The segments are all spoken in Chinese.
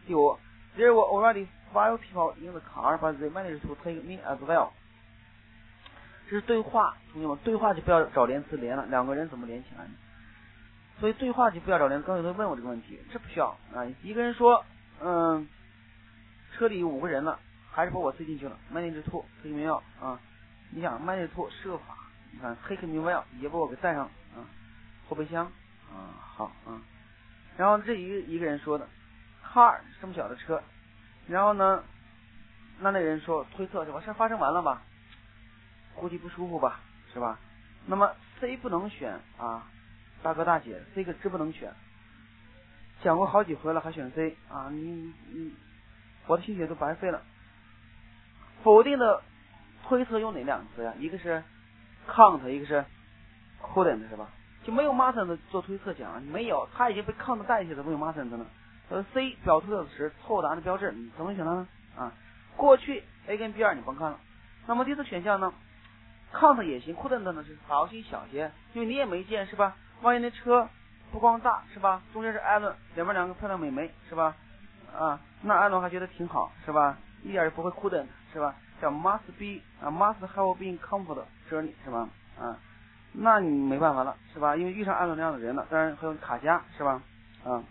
第五 ，There were already 5 people in the car, but they managed to take me as well。这是对话，同学们，对话就不要找连词连了，两个人怎么连起来呢？所以对话就不要找连词。刚才有人问我这个问题，这不需要啊。一个人说，车里有5个人了，还是把我塞进去了。manage to take me out 啊，你想 manage to 设法，你看 take me well 也把我给带上啊，后备箱啊，好啊。然后这一个人说的 car 这么小的车，然后呢，那人说推测是吧？事发生完了吧？估计不舒服吧，是吧？那么 C 不能选啊，大哥大姐 C 个真不能选，讲过好几回了还选 C 啊，你我的心血都白费了。否定的推测用哪两个词呀？一个是 count， 一个是 couldn't， 是吧？就没有 mustn't 做推测讲，没有，他已经被 count 代替了，没有 mustn't 呢。C 表推测时错误答案的标志，你怎么选呢？啊，过去 A 跟 B2 你甭看了。那么第四选项呢？ count 也行 ，couldn't 呢是好心小些，因为你也没见是吧？万一那车不光大是吧？中间是艾伦，两边2个漂亮美眉是吧？啊，那艾伦还觉得挺好是吧？一点也不会 couldn't 是吧？叫 must be 啊 ，must have been comfort journey 是吧？啊，那你没办法了是吧？因为遇上艾伦那样的人了，当然还有卡佳是吧？啊，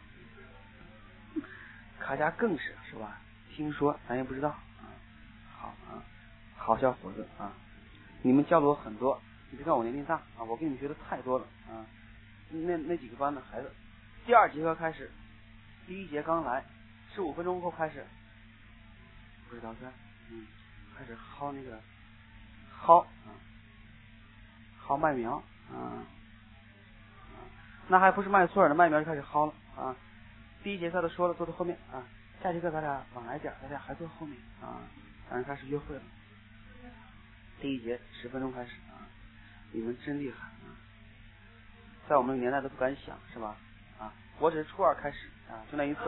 卡佳更是吧？听说咱也不知道啊，好啊，好小伙子啊！你们教了我很多，你别看我年龄大啊，我跟你们学的太多了啊。那几个班的孩子，第2节课开始，第1节刚来，15分钟后开始，不知道是开始薅那个薅麦苗啊，那还不是麦穗的麦苗就开始薅了啊。第1节课都说了，坐在后面啊，下节课咱俩晚来点，咱俩还坐后面啊，咱俩开始约会了。第1节10分钟开始啊，你们真厉害啊！在我们那个年代都不敢想是吧？啊，我只是初2开始啊，就那一次。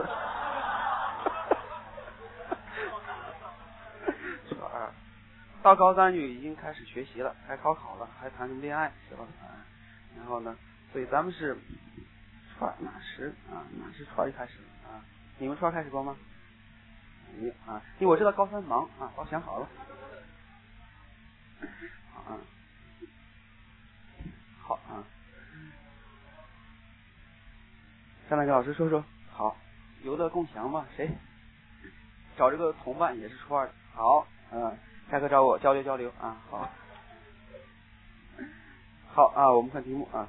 初2到高3就已经开始学习了，还高考了，还谈什么恋爱是吧？啊，然后呢，所以咱们是初2哪时初2就开始了啊？你们初2开始过吗？没有啊，因为我知道高3忙啊，我想好了。好啊，上来给老师说说。好，游乐共享嘛，谁找这个同伴也是初2的。好，下课找我交流啊。好啊，我们看题目啊。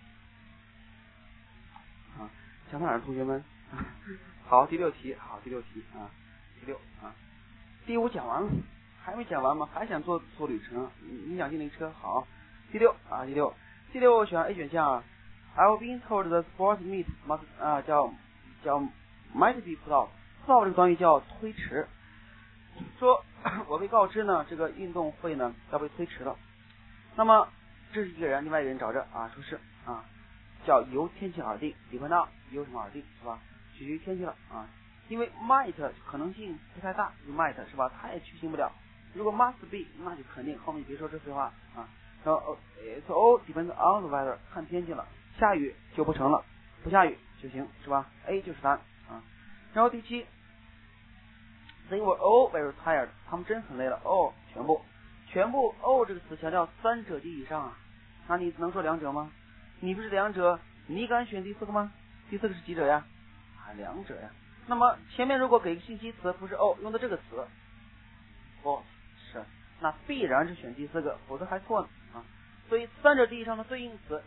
想到哪儿同学们？好，第6题，好，第6题啊，第6啊，第5讲完了。还没讲完吗？还想坐旅程？你想进那车？好，第6啊，第6我选 A 选项啊。I've been told the sports meet must 叫 might be put off。put off 这个短语叫推迟，说我被告知呢，这个运动会呢要被推迟了。那么这是一个人，另外一个人找着啊，说是啊，叫由天气而定 ，depend on 由什么而定是吧？取决于天气了啊，因为 might 可能性不太大，就 might 是吧？它也执行不了。如果 must be 那就肯定，后面别说这废话啊。然后it's all depends on the weather， 看天气了，下雨就不成了，不下雨就行是吧？ A 就是答案啊。然后第7 ，they were all very tired， 他们真很累了。all 全部 all 这个词强调3者及以上啊，那你能说2者吗？你不是2者，你敢选第4个吗？第4个是几者呀？2者呀。那么前面如果给一个信息词不是 all 用的这个词，false。是，那必然是选第4个，否则还错呢啊。所以3者及以上的对应词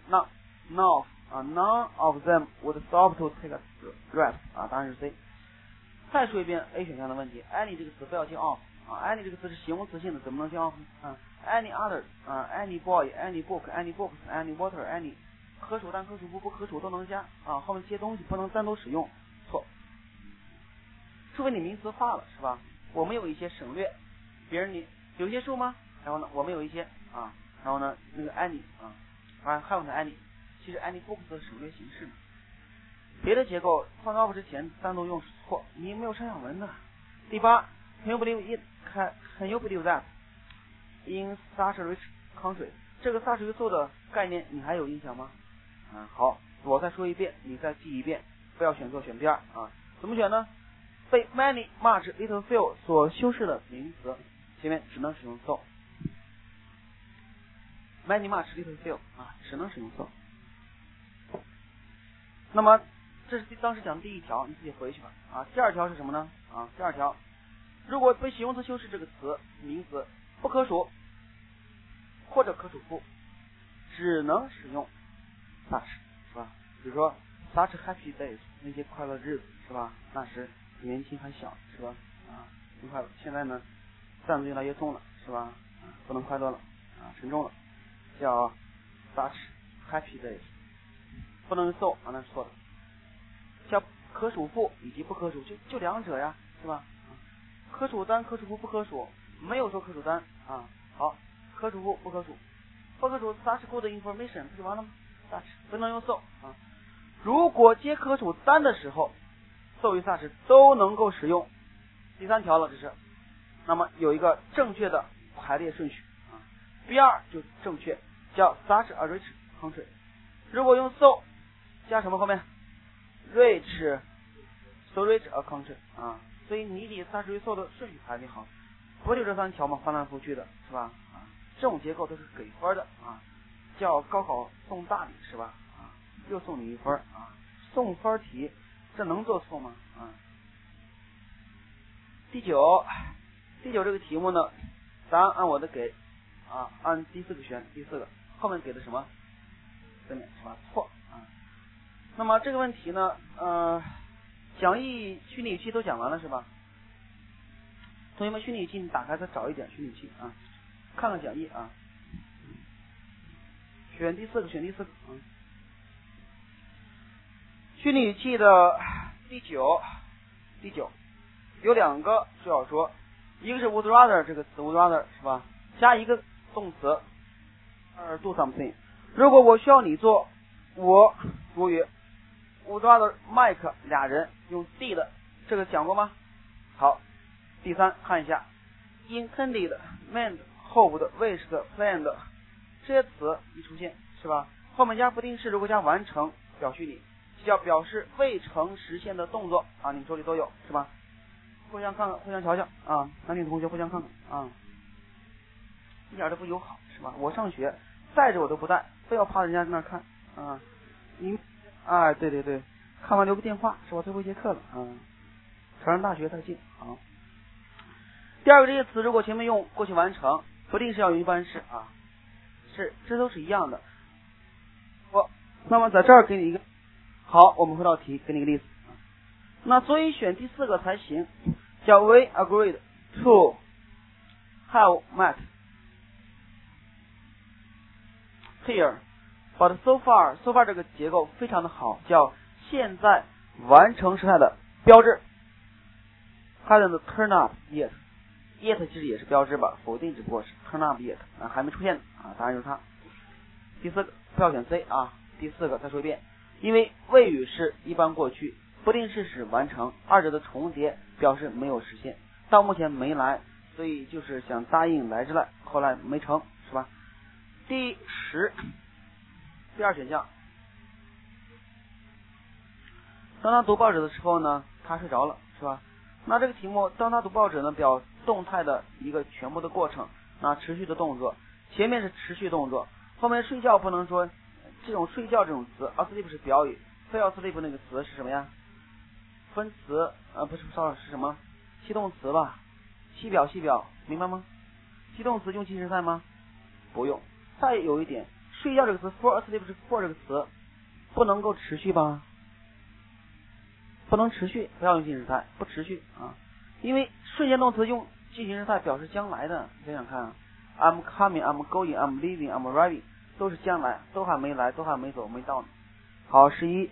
none of them would stop to take a rest 啊，答案是 C。再说一遍 A 选项的问题 ，any 这个词不要接 off 啊 ，any 这个词是形容词性的，怎么能接 off 啊 ？any other 啊 ，any boy，any book，any books，any water，any 可数但可数不可数都能加啊，后面接东西不能单独使用，错。除非你名词化了是吧？我们有一些省略。别人你有一些数吗？然后呢，我们有一些啊，然后呢，那个 any 啊，还有呢 any， 其实 any books 的省略形式呢。别的结构放 off 之前单独用是错，你没有上下文的。第8 ，Can you believe it? Can you believe that? In such a rich country， 这个 such 做的概念你还有印象吗？好，我再说一遍，你再记一遍，不要选错，选第2啊。怎么选呢被 many much little few 所修饰的名词前面只能使用 so。 many much little few 只能使用 so。 那么这是当时讲第一条，你自己回去吧。第二条是什么呢？第二条，如果被形容词修饰这个词名词不可数或者可数复，只能使用 such， 是吧？比如说 such happy days， 那些快乐日子，是吧？那时年轻还小，是吧？很快乐。现在呢，担子越来越重了，是吧？不能快乐了，沉重了，叫 such happy days。不能用 so， 那是错的。像可数复以及不可数，就两者呀，是吧？可数单、可数复、不可数，没有说可数单好，可数复、不可数，不可数 such good information 不就完了吗？ such 不能用 so。如果接可数单的时候 so 与 such 都能够使用。第三条了，这是。那么有一个正确的排列顺序B2就正确，叫 such a rich country。如果用 so 加什么后面 rich so rich a country 所以你得 such 与 so 的顺序排列好，不就这三条吗？翻来覆去的，是吧？这种结构都是给分的叫高考送大礼，是吧？又送你一分送分题，这能做错吗？第九这个题目呢，答案按我的给按第四个选第四个，后面给的什么？对面是吧？错那么这个问题呢，讲义、虚拟语气都讲完了是吧？同学们，虚拟语气你打开再找一点虚拟语气看看讲义选第四个虚拟语气的第九有两个需要说，一个是 would rather 这个词 would rather 是吧？加一个动词do something。如果我需要你做，我主语 would rather Mike 俩人用 did 这个讲过吗？好，第三看一下 intended meant hoped wished planned 这些词一出现是吧？后面加不定式，如果加完成表虚拟，就叫表示未曾实现的动作你们手里都有是吧？互相看看，互相瞧瞧男女同学互相看看一点都不友好是吧？我上学带着我都不带，非要趴人家在那看你对，看完留个电话是吧？最后一节课了朝阳大学太近第二个这些词如果前面用过去完成，不定式要用一般式这都是一样的。那么在这儿给你一个好，我们回到题，给你一个例子那所以选第四个才行，叫 we agreed to have met here but so far 这个结构非常的好，叫现在完成时态的标志 hadn't turn up yet 其实也是标志吧，否定只不过是 turn up yet 还没出现答案就是它。第四个不要选 C 第四个再说一遍，因为谓语是一般过去，不定式是完成，二者的重叠表示没有实现，到目前没来，所以就是想答应来之来，后来没成是吧？第10第二选项，当他读报纸的时候呢，他睡着了是吧？那这个题目当他读报纸呢，表动态的一个全部的过程，持续的动作，前面是持续动作，后面睡觉不能说这种睡觉这种词，asleep 是表语，非要 sleep 那个词是什么呀？分词不是是什么？系动词吧？系表，明白吗？系动词用进时态吗？不用。再有一点，睡觉这个词 for asleep 是 for 这个词不能够持续吧？不能持续，不要用进时态，不持续因为瞬间动词用进行时态表示将来的，想想看I'm coming, I'm going, I'm leaving, I'm arriving 都是将来，都还没来，都还没走，没到呢。好，11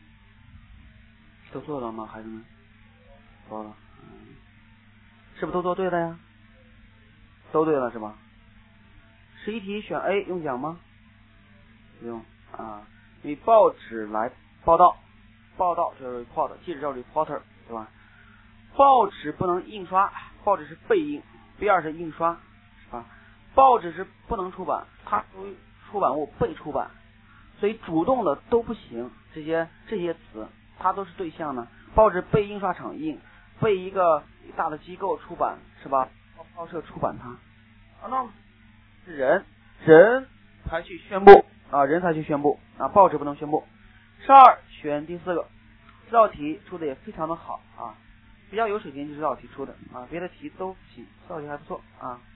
都做了吗？孩子们做了是不是都做对了呀？都对了是吧？11题选 A 用讲吗？不用以报纸来报道就是 report， 记者叫 reporter 对吧？报纸不能印刷，报纸是被印，B2是印刷是吧？报纸是不能出版，它属于出版物被出版，所以主动的都不行，这些词它都是对象呢。报纸被印刷厂印， 被一个大的机构出版是吧？报社出版它，那人才去宣布人才去宣布报纸不能宣布。12选第4个，这道题出的也非常的好比较有水平，就是这道题出的别的题都行，这道题还不错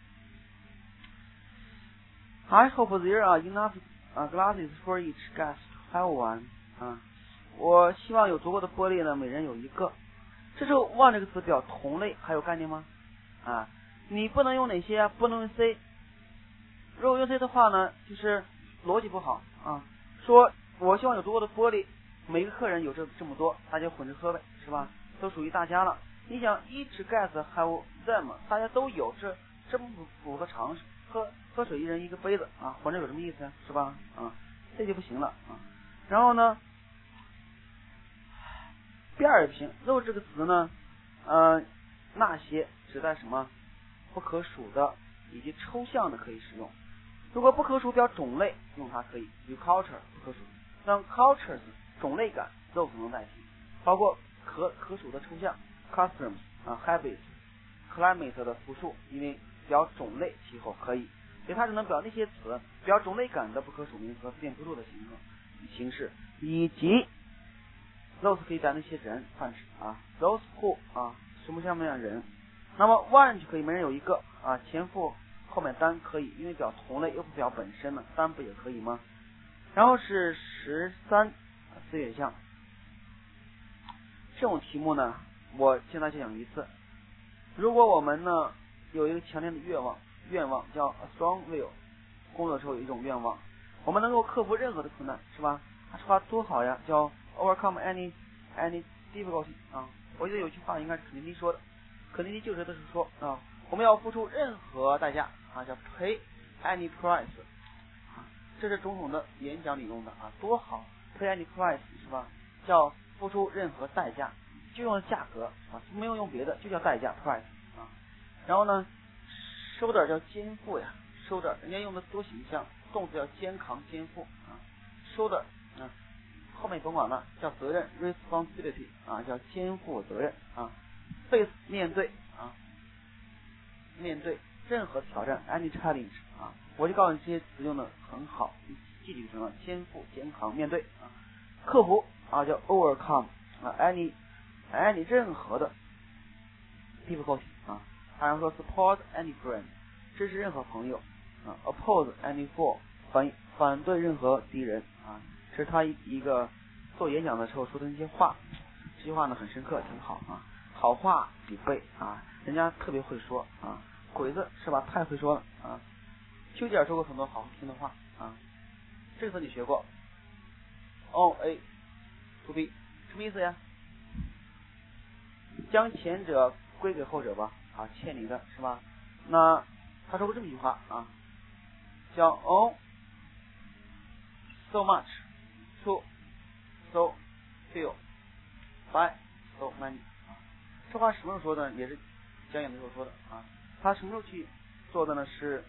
I hope there are enough glasses for each guest to have one 我希望有足够的玻璃呢，每人有一个。这时候 one 这个词表同类还有概念吗？你不能用哪些不能用 C。如果用 C 的话呢，就是逻辑不好说我希望有足够的玻璃，每个客人有这么多，大家混着喝呗，是吧？都属于大家了。你想 each guest have them， 大家都有，这不符合常识。喝水一人一个杯子混着有什么意思是吧？这就不行了然后呢，第二也不行。肉这个词呢，那些指代什么？不可数的以及抽象的可以使用。如果不可数表种类，用它可以，比如 culture 不可数。像 cultures 种类感，肉可能代替，包括可数的抽象 customs habits climate 的复数，因为表种类气候可以，所以它只能表那些词表种类感的不可数名词变复数的形式，以及 those 可以表那些人范式those who 什么什么样的人。那么 one 就可以每人有一个前复后面单可以，因为表同类又不表本身呢，单不也可以吗？然后是134选项。这种题目呢，我现在就讲一次。如果我们呢有一个强烈的愿望叫 a strong will， 工作的时候有一种愿望，我们能够克服任何的困难，是吧？这话多好呀，叫 overcome any difficulty 我记得有句话应该是肯尼迪说的，肯尼迪就职的时候说我们要付出任何代价叫 pay any price 这是总统的演讲里用的多好 pay any price 是吧？叫付出任何代价，就用价格没有用别的，就叫代价 price 然后呢 shoulder 叫肩负呀 shoulder 人家用的多形象，动词叫肩扛肩负shoulder后面甭管了，叫责任 responsibility 叫肩负责任face 面对面对任何挑战 any challenge 我就告诉你这些词用的很好，你记住成了肩负肩扛面对克服叫 overcome any 任何的 difficulty 还有说 support any friend 支持任何朋友oppose any foe 反对任何敌人这是他一个做演讲的时候说的那些话，这句话呢很深刻，挺好好话必背人家特别会说鬼子是吧？太会说了丘吉尔说过很多好听的话这个词你学过 on A to B 什么意思呀？将前者归给后者吧欠你的是吧？那他说过这么一句话叫 on so much to so few by so many 这话什么时候说的？也是讲演的时候说的他什么时候去做的呢？是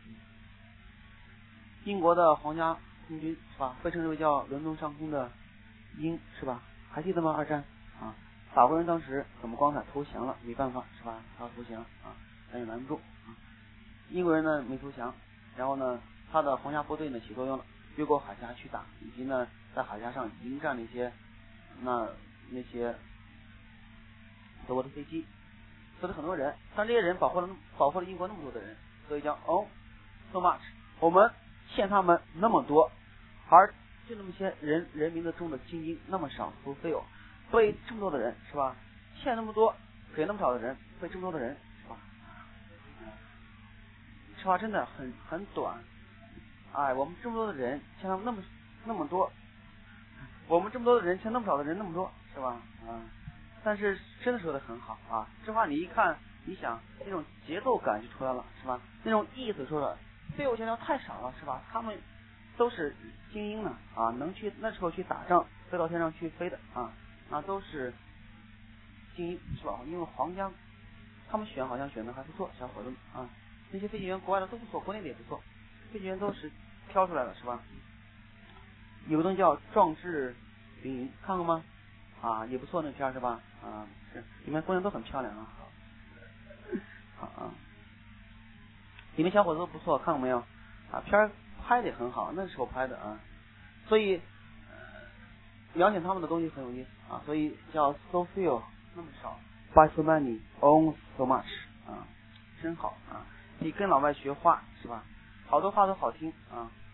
英国的皇家空军是吧？被称为叫伦敦上空的鹰是吧？还记得吗？二战法国人当时很不光彩，投降了，没办法是吧？他要投降但也拦不住英国人呢没投降，然后呢他的皇家部队呢起作用了，越过海峡去打，以及呢在海峡上迎战那些德国的飞机，死了很多人，但这些人保护了英国那么多的人，所以叫 on so much 我们欠他们那么多，而就那么些人民的中的精英那么少fulfill被这么多的人是吧？欠那么多给那么少的人，被这么多的人是吧？这话真的很短我们这么多的人欠他们那么多，我们这么多的人欠那么少的人那么多是吧？但是真的说的很好这话你一看你想那种节奏感就出来了是吧？那种意思说的废物现在太少了是吧？他们都是精英呢能去那时候去打仗飞到天上去飞的都是精英是吧？因为皇家他们好像选的还不错，小伙子那些飞行员国外的都不错，国内的也不错，飞行员都是挑出来了是吧？有个东西叫壮志凌云看过吗？也不错那片是吧？ 是，里面姑娘都很漂亮啊。好啊，里面小伙子都不错，看过没有？啊，片儿拍的也很好，那时候拍的啊。所以了解他们的东西很有意思啊，所以叫 so few 那么少 ，by so many own so much 啊，真好啊！你跟老外学话是吧？好多话都好听啊。